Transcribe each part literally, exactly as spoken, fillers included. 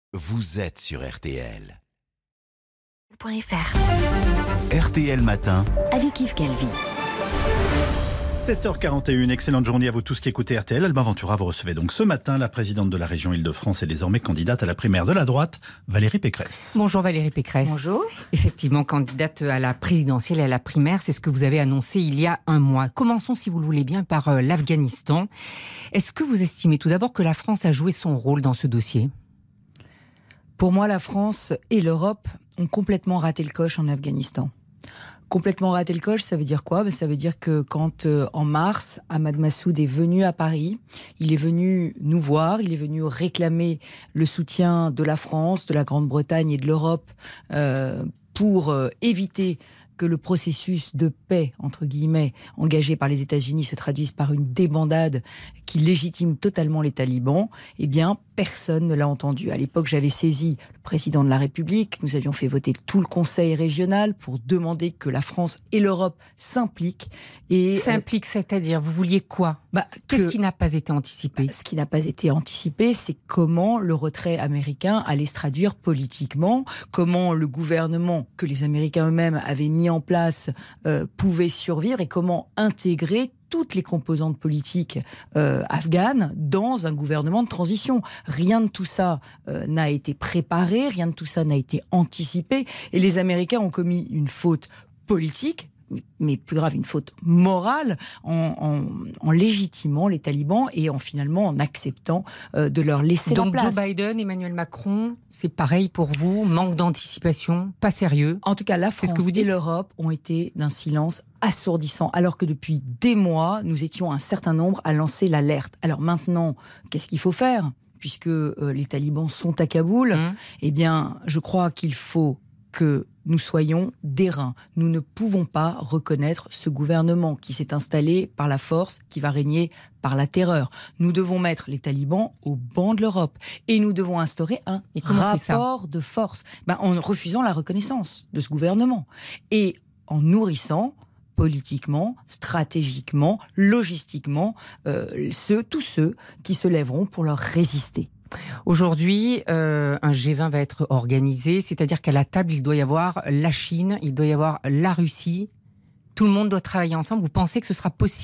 Vous êtes sur R T L. .fr R T L Matin avec Yves Calvi. sept heures quarante et une, excellente journée à vous tous qui écoutez R T L. Alban Ventura, vous recevez donc ce matin la présidente de la région Île-de-France et désormais candidate à la primaire de la droite, Valérie Pécresse. Bonjour Valérie Pécresse. Bonjour. Effectivement, candidate à la présidentielle et à la primaire, c'est ce que vous avez annoncé il y a un mois. Commençons, si vous le voulez bien, par euh, l'Afghanistan. Est-ce que vous estimez tout d'abord que la France a joué son rôle dans ce dossier ? Pour moi, la France et l'Europe ont complètement raté le coche en Afghanistan. Complètement raté le coche, ça veut dire quoi ? Ben, ça veut dire que quand, euh, en mars, Ahmad Massoud est venu à Paris, il est venu nous voir, il est venu réclamer le soutien de la France, de la Grande-Bretagne et de l'Europe euh, pour euh, éviter que le processus de paix, entre guillemets, engagé par les États-Unis se traduise par une débandade qui légitime totalement les talibans, eh bien, personne ne l'a entendu. À l'époque, j'avais saisi le président de la République, nous avions fait voter tout le conseil régional pour demander que la France et l'Europe s'impliquent. Et S'impliquent, c'est-à-dire, vous vouliez quoi ? bah, Qu'est-ce que- qui n'a pas été anticipé ? Ce qui n'a pas été anticipé, c'est comment le retrait américain allait se traduire politiquement, comment le gouvernement que les Américains eux-mêmes avaient mis en place euh, pouvait survivre et comment intégrer toutes les composantes politiques euh, afghanes dans un gouvernement de transition. Rien de tout ça euh, n'a été préparé, rien de tout ça n'a été anticipé et les Américains ont commis une faute politique, mais plus grave, une faute morale, en, en, en légitimant les talibans et en finalement en acceptant euh, de leur laisser Donc la place. Joe Biden, Emmanuel Macron, c'est pareil pour vous ? Manque d'anticipation, pas sérieux ? En tout cas, la C'est ce France que vous et dites ? l'Europe ont été d'un silence assourdissant, alors que depuis des mois, nous étions un certain nombre à lancer l'alerte. Alors maintenant, qu'est-ce qu'il faut faire ? Puisque euh, les talibans sont à Kaboul, Hum. eh bien, je crois qu'il faut que nous soyons d'airain. Nous ne pouvons pas reconnaître ce gouvernement qui s'est installé par la force, qui va régner par la terreur. Nous devons mettre les talibans au banc de l'Europe. Et nous devons instaurer un Et comment on fait ça ? rapport de force. Ben, en refusant la reconnaissance de ce gouvernement. Et en nourrissant politiquement, stratégiquement, logistiquement, euh, ceux, tous ceux qui se lèveront pour leur résister. Aujourd'hui, euh, un G vingt va être organisé, c'est-à-dire qu'à la table, il doit y avoir la Chine, il doit y avoir la Russie. Tout le monde doit travailler ensemble. Vous pensez que ce sera possible ?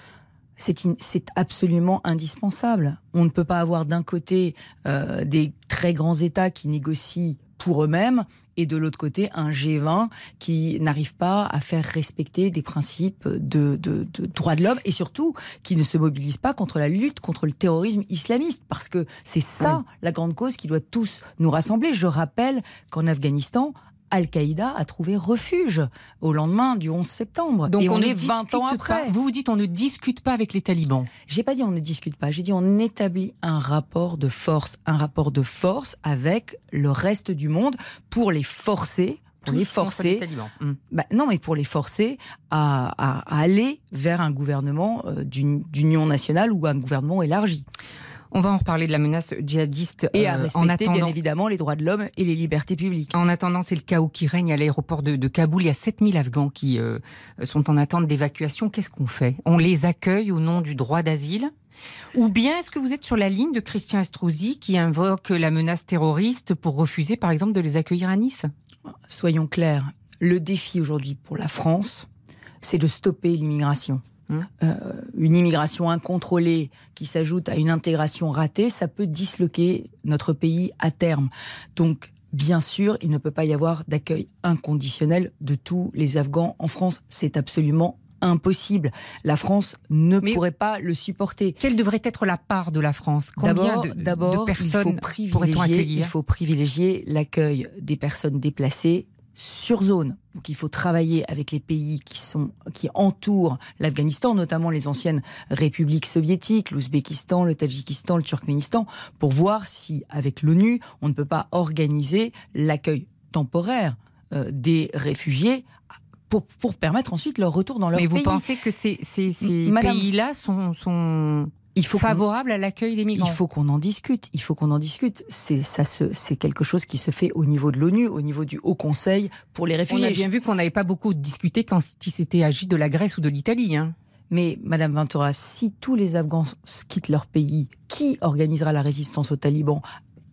C'est, in- c'est absolument indispensable. On ne peut pas avoir d'un côté euh, des très grands États qui négocient pour eux-mêmes et de l'autre côté un G vingt qui n'arrive pas à faire respecter des principes de, de, de droits de l'homme et surtout qui ne se mobilise pas contre la lutte contre le terrorisme islamiste parce que c'est ça Oui. la grande cause qui doit tous nous rassembler. Je rappelle qu'en Afghanistan, Al-Qaïda a trouvé refuge au lendemain du onze septembre. Donc et on, ne est vingt ans discute après. pas. Vous vous dites on ne discute pas avec les talibans. J'ai pas dit on ne discute pas, j'ai dit on établit un rapport de force, un rapport de force avec le reste du monde pour les forcer, pour les Tous contre forcer, les talibans. Hum. bah, non mais pour les forcer à, à- à aller vers un gouvernement euh, d'une- d'union nationale ou un gouvernement élargi. On va en reparler de la menace djihadiste Et à euh, en respecter attendant. bien évidemment les droits de l'homme et les libertés publiques. En attendant, c'est le chaos qui règne à l'aéroport de, de Kaboul. Il y a sept mille Afghans qui euh, sont en attente d'évacuation. Qu'est-ce qu'on fait ? On les accueille au nom du droit d'asile ? Ou bien est-ce que vous êtes sur la ligne de Christian Estrosi qui invoque la menace terroriste pour refuser par exemple de les accueillir à Nice ? Soyons clairs, le défi aujourd'hui pour la France, c'est de stopper l'immigration. Mmh. Euh, une immigration incontrôlée qui s'ajoute à une intégration ratée, ça peut disloquer notre pays à terme. Donc, bien sûr, il ne peut pas y avoir d'accueil inconditionnel de tous les Afghans en France. C'est absolument impossible. La France ne Mais- pourrait pas le supporter. Quelle devrait être la part de la France ? Combien D'abord, de, d'abord, de il faut personnes pourrait-on privilégier, accueillir ? il faut privilégier l'accueil des personnes déplacées sur zone. Donc il faut travailler avec les pays qui sont qui entourent l'Afghanistan, notamment les anciennes républiques soviétiques, l'Ouzbékistan, le Tadjikistan, le Turkménistan, pour voir si avec l'ONU on ne peut pas organiser l'accueil temporaire euh, des réfugiés. Pour, pour permettre ensuite leur retour dans leur Mais pays. vous pensez que ces, ces, ces Madame- pays-là sont, sont il faut qu'on- favorables à l'accueil des migrants ? Il faut qu'on en discute. Il faut qu'on en discute. C'est ça, se, c'est quelque chose qui se fait au niveau de l'ONU, au niveau du Haut Conseil pour les On réfugiés. a bien vu qu'on n'avait pas beaucoup discuté quand il s'était agi de la Grèce ou de l'Italie. Hein. Mais Madame Ventura, si tous les Afghans quittent leur pays, qui organisera la résistance aux talibans ?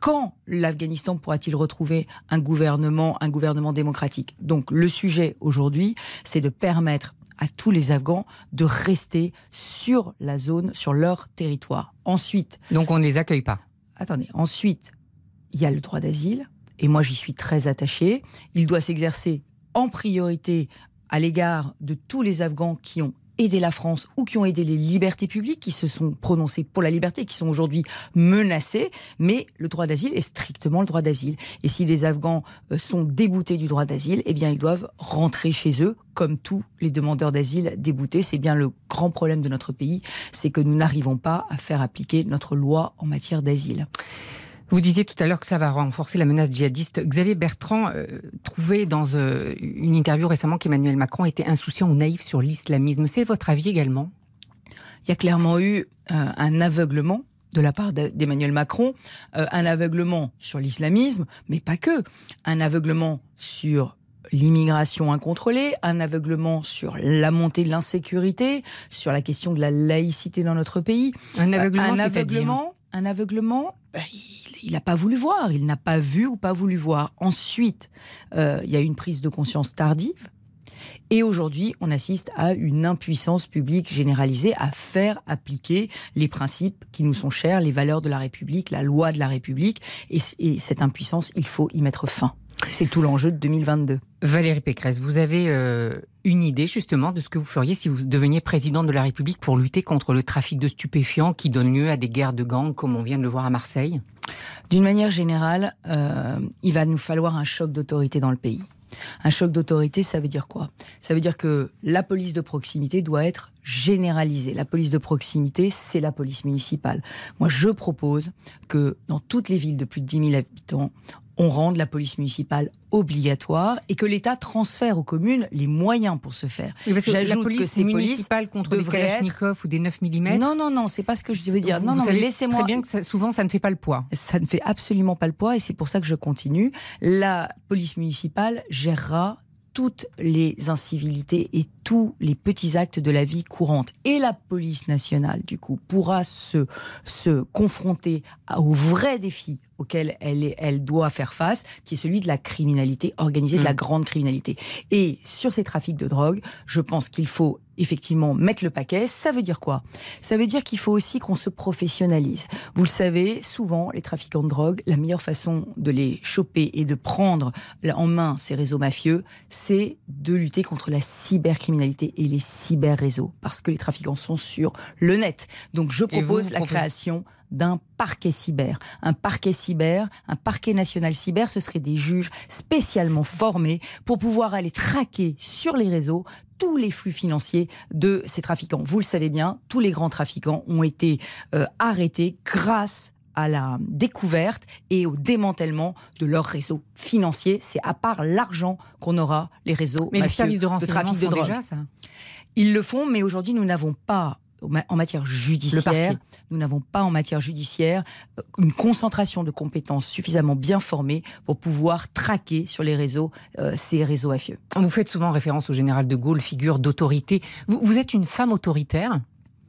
quand l'Afghanistan pourra-t-il retrouver un gouvernement, un gouvernement démocratique? Donc le sujet aujourd'hui, c'est de permettre à tous les Afghans de rester sur la zone, sur leur territoire. Ensuite... Donc on ne les accueille pas. Attendez, ensuite, il y a le droit d'asile, et moi j'y suis très attachée. Il doit s'exercer en priorité à l'égard de tous les Afghans qui ont aidé la France ou qui ont aidé les libertés publiques, qui se sont prononcés pour la liberté, qui sont aujourd'hui menacés. Mais le droit d'asile est strictement le droit d'asile. Et si les Afghans sont déboutés du droit d'asile, eh bien ils doivent rentrer chez eux, comme tous les demandeurs d'asile déboutés. C'est bien le grand problème de notre pays, c'est que nous n'arrivons pas à faire appliquer notre loi en matière d'asile. Vous disiez tout à l'heure que ça va renforcer la menace djihadiste. Xavier Bertrand euh, trouvait dans euh, une interview récemment qu'Emmanuel Macron était insouciant ou naïf sur l'islamisme. C'est votre avis également? Il y a clairement eu euh, un aveuglement de la part d'Emmanuel Macron, euh, un aveuglement sur l'islamisme, mais pas que, un aveuglement sur l'immigration incontrôlée, un aveuglement sur la montée de l'insécurité, sur la question de la laïcité dans notre pays. Un aveuglement, un aveuglement, un aveuglement, ben, il n'a pas voulu voir, il n'a pas vu ou pas voulu voir. Ensuite, euh, il y a une prise de conscience tardive. Et aujourd'hui, on assiste à une impuissance publique généralisée à faire appliquer les principes qui nous sont chers, les valeurs de la République, la loi de la République. Et, et cette impuissance, il faut y mettre fin. C'est tout l'enjeu de deux mille vingt-deux. Valérie Pécresse, vous avez euh, une idée justement de ce que vous feriez si vous deveniez présidente de la République pour lutter contre le trafic de stupéfiants qui donne lieu à des guerres de gangs comme on vient de le voir à Marseille? D'une manière générale, euh, il va nous falloir un choc d'autorité dans le pays. Un choc d'autorité, ça veut dire quoi? Ça veut dire que la police de proximité doit être généralisée. La police de proximité, c'est la police municipale. Moi, je propose que dans toutes les villes de plus de dix mille habitants, on rende la police municipale obligatoire et que l'État transfère aux communes les moyens pour ce faire. Oui, parce que J'ajoute la police que ces municipale contre des Kalachnikov être... ou des neuf millimètres... Non, non, non, c'est pas ce que je veux dire. Vous, non, vous non, savez laissez-moi... très bien que ça, souvent, ça ne fait pas le poids. Ça ne fait absolument pas le poids et c'est pour ça que je continue. La police municipale gérera toutes les incivilités et tous les petits actes de la vie courante. Et la police nationale, du coup, pourra se, se confronter aux vrais défis auxquels elle, est, elle doit faire face, qui est celui de la criminalité organisée, mmh. de la grande criminalité. Et sur ces trafics de drogue, je pense qu'il faut effectivement mettre le paquet. Ça veut dire quoi? Ça veut dire qu'il faut aussi qu'on se professionnalise. Vous le savez, souvent, les trafiquants de drogue, la meilleure façon de les choper et de prendre en main ces réseaux mafieux, c'est de lutter contre la cybercriminalité et les cyber-réseaux. Parce que les trafiquants sont sur le net. Donc je propose vous, vous la proposez... création d'un parquet cyber. Un parquet cyber, un parquet national cyber, ce seraient des juges spécialement formés pour pouvoir aller traquer sur les réseaux tous les flux financiers de ces trafiquants. Vous le savez bien, tous les grands trafiquants ont été euh, arrêtés grâce à la découverte et au démantèlement de leurs réseaux financiers. C'est à part l'argent qu'on aura les réseaux mais mafieux les services de, de trafic de drogue. Déjà, ça. Ils le font, mais aujourd'hui, nous n'avons pas en matière judiciaire, nous n'avons pas en matière judiciaire une concentration de compétences suffisamment bien formées pour pouvoir traquer sur les réseaux euh, ces réseaux mafieux. Vous faites souvent référence au général de Gaulle, figure d'autorité. Vous, vous êtes une femme autoritaire ?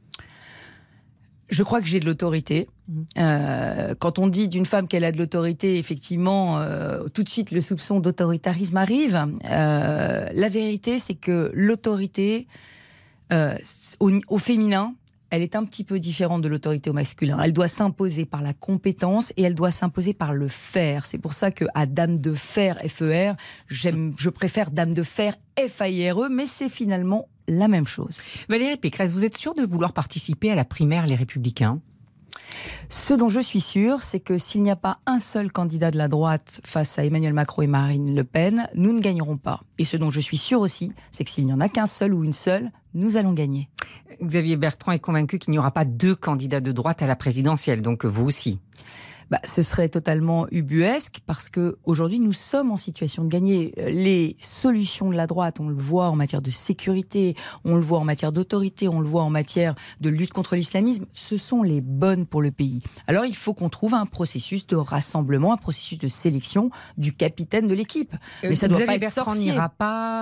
Je crois que j'ai de l'autorité. Euh, quand on dit d'une femme qu'elle a de l'autorité, effectivement, euh, tout de suite le soupçon d'autoritarisme arrive. Euh, la vérité, c'est que l'autorité Euh, au, au féminin, elle est un petit peu différente de l'autorité au masculin. Elle doit s'imposer par la compétence et elle doit s'imposer par le faire. C'est pour ça qu'à Dame de Fer, F E R, j'aime, je préfère Dame de Fer, F A I R E, mais c'est finalement la même chose. Valérie Pécresse, vous êtes sûre de vouloir participer à la primaire Les Républicains ? Ce dont je suis sûre, c'est que s'il n'y a pas un seul candidat de la droite face à Emmanuel Macron et Marine Le Pen, nous ne gagnerons pas. Et ce dont je suis sûre aussi, c'est que s'il n'y en a qu'un seul ou une seule, nous allons gagner. Xavier Bertrand est convaincu qu'il n'y aura pas deux candidats de droite à la présidentielle, donc vous aussi. Bah, ce serait totalement ubuesque parce que aujourd'hui nous sommes en situation de gagner. Les solutions de la droite, on le voit en matière de sécurité, on le voit en matière d'autorité, on le voit en matière de lutte contre l'islamisme, ce sont les bonnes pour le pays. Alors il faut qu'on trouve un processus de rassemblement, un processus de sélection du capitaine de l'équipe. Mais ça ne doit pas être sorcier. Xavier Bertrand n'ira pas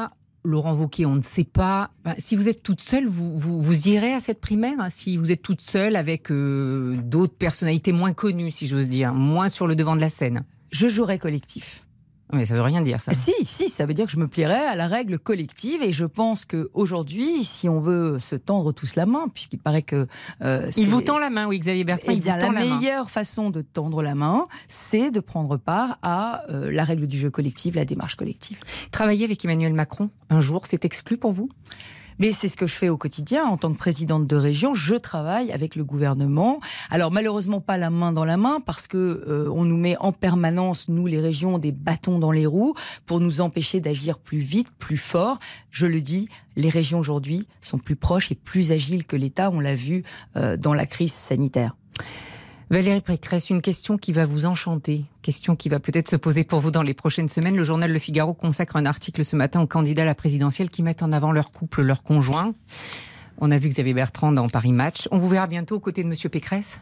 Laurent Wauquiez, on ne sait pas. Si vous êtes toute seule, vous, vous, vous irez à cette primaire? Si vous êtes toute seule avec euh, d'autres personnalités moins connues, si j'ose dire, moins sur le devant de la scène? Je jouerai collectif. Mais ça veut rien dire, ça. Si, si, ça veut dire que je me plierai à la règle collective, et je pense qu'aujourd'hui, si on veut se tendre tous la main, puisqu'il paraît que... Euh, il vous tend la main, oui, Xavier Bertrand, eh il bien, vous tend la la main. meilleure façon de tendre la main, c'est de prendre part à euh, la règle du jeu collectif, la démarche collective. Travailler avec Emmanuel Macron, un jour, c'est exclu pour vous? Mais c'est ce que je fais au quotidien. En tant que présidente de région, je travaille avec le gouvernement. Alors malheureusement pas la main dans la main, parce que euh, on nous met en permanence, nous les régions, des bâtons dans les roues pour nous empêcher d'agir plus vite, plus fort. Je le dis, les régions aujourd'hui sont plus proches et plus agiles que l'État. On l'a vu euh, dans la crise sanitaire. Valérie Pécresse, une question qui va vous enchanter, question qui va peut-être se poser pour vous dans les prochaines semaines. Le journal Le Figaro consacre un article ce matin aux candidats à la présidentielle qui mettent en avant leur couple, leur conjoint. On a vu Xavier Bertrand dans Paris Match. On vous verra bientôt aux côtés de Monsieur Pécresse?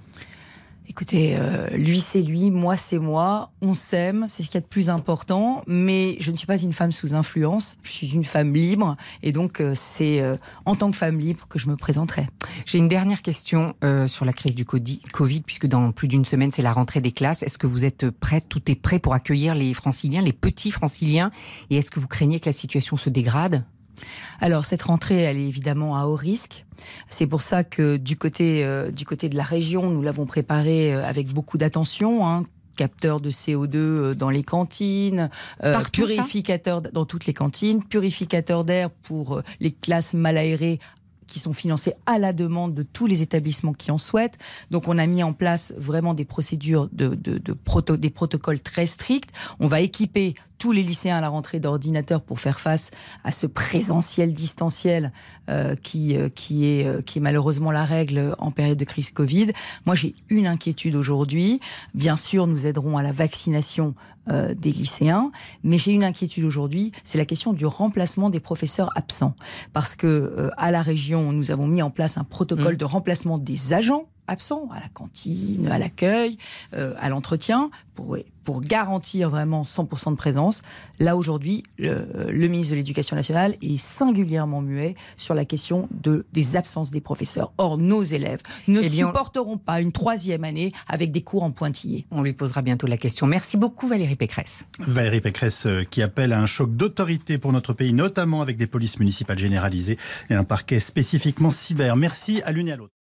Écoutez, euh, lui c'est lui, moi c'est moi, on s'aime, c'est ce qu'il y a de plus important, mais je ne suis pas une femme sous influence, je suis une femme libre, et donc euh, c'est euh, en tant que femme libre que je me présenterai. J'ai une dernière question euh, sur la crise du Covid, puisque dans plus d'une semaine c'est la rentrée des classes. Est-ce que vous êtes prête, tout est prêt pour accueillir les franciliens, les petits franciliens, et est-ce que vous craignez que la situation se dégrade ? Alors cette rentrée, elle est évidemment à haut risque. C'est pour ça que du côté, euh, du côté de la région, nous l'avons préparée euh, avec beaucoup d'attention. Hein. Capteurs de C O deux dans les cantines, euh, purificateurs dans toutes les cantines, purificateurs d'air pour les classes mal aérées qui sont financés à la demande de tous les établissements qui en souhaitent. Donc on a mis en place vraiment des procédures, de, de, de proto, des protocoles très stricts. On va équiper tous les lycéens à la rentrée d'ordinateurs pour faire face à ce présentiel distanciel euh, qui, euh, qui, est, euh, qui est malheureusement la règle en période de crise Covid. Moi, j'ai une inquiétude aujourd'hui. Bien sûr, nous aiderons à la vaccination euh, des lycéens, mais j'ai une inquiétude aujourd'hui, c'est la question du remplacement des professeurs absents. Parce que euh, à la région, nous avons mis en place un protocole mmh. de remplacement des agents absents, à la cantine, à l'accueil, euh, à l'entretien, pour, pour garantir vraiment cent pour cent de présence. Là, aujourd'hui, le, le ministre de l'Éducation nationale est singulièrement muet sur la question de, des absences des professeurs. Or, nos élèves ne eh bien, supporteront pas une troisième année avec des cours en pointillés. On lui posera bientôt la question. Merci beaucoup, Valérie Pécresse. Valérie Pécresse qui appelle à un choc d'autorité pour notre pays, notamment avec des polices municipales généralisées et un parquet spécifiquement cyber. Merci à l'une et à l'autre.